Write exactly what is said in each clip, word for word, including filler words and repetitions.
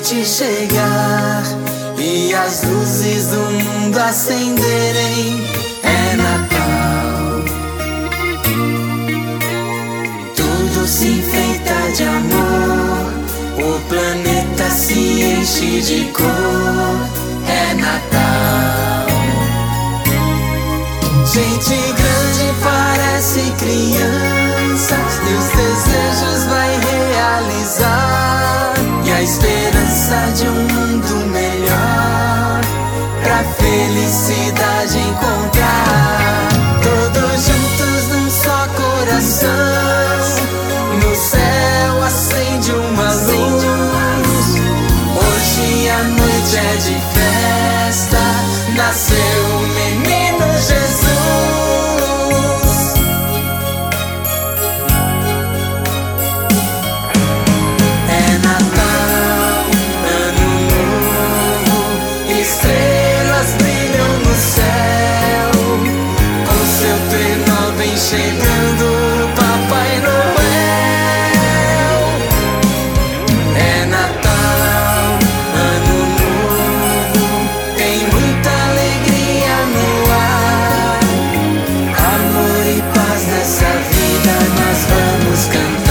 noite chegar e as luzes do mundo acenderem, é Natal. Tudo se enfeita de amor, o planeta se enche de cor, é Natal. Gente grande parece criança, e os desejos vai realizar, e a esperança de um mundo melhor, pra felicidade encontrar. Todos juntos num só coração, no céu acende uma luz. Hoje a noite é de festa, nasceu o menino Jesus. É Natal, ano novo, estrelas brilham no céu, com seu trenó vem chegando Papai Noel. É Natal, ano novo, tem muita alegria no ar, amor e paz nessa vida nós vamos cantar.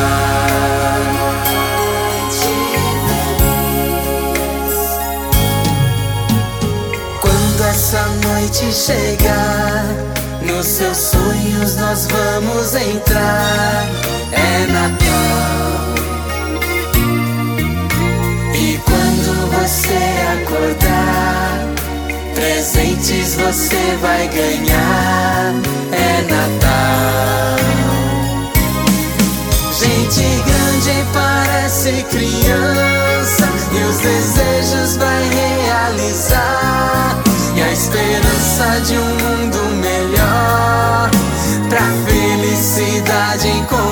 Quando essa noite chegar, nos seus sonhos nós vamos entrar, é Natal. E quando você acordar, presentes você vai ganhar, é Natal. Gente grande parece criança, e os desejos vai realizar, e a esperança de um mundo melhor, pra felicidade encontrar.